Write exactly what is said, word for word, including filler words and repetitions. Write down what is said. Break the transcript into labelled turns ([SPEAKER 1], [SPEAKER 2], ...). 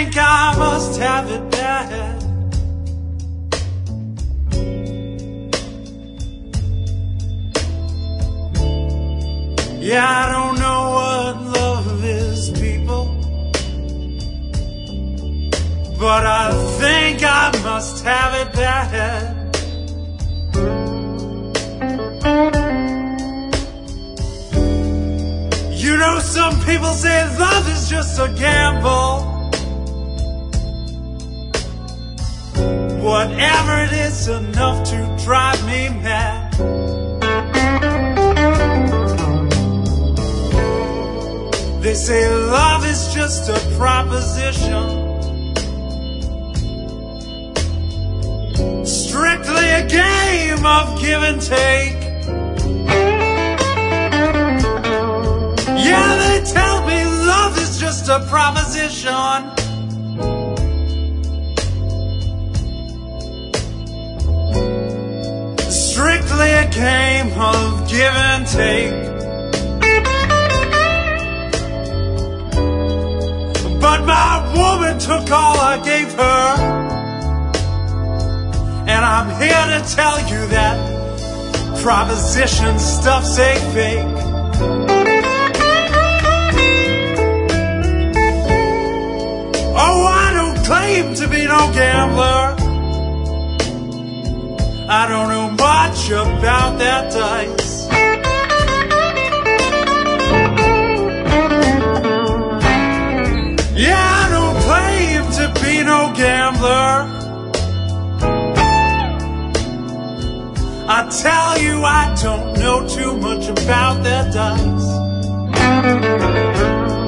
[SPEAKER 1] think I must have it bad. Yeah, I don't know what love is, people, but I think I must have it bad. You know, some people say love is just a gamble. Whatever it is, enough to drive me mad. They say love is just a proposition, strictly a game of give and take. Yeah, they tell me love is just a proposition, strictly a game of give and take. But my woman took all I gave her, and I'm here to tell you that proposition stuff's a fake. Oh, I don't claim to be no gambler. I don't know much about that dice. Yeah, I don't claim to be no gambler. I tell you, I don't know too much about that dice.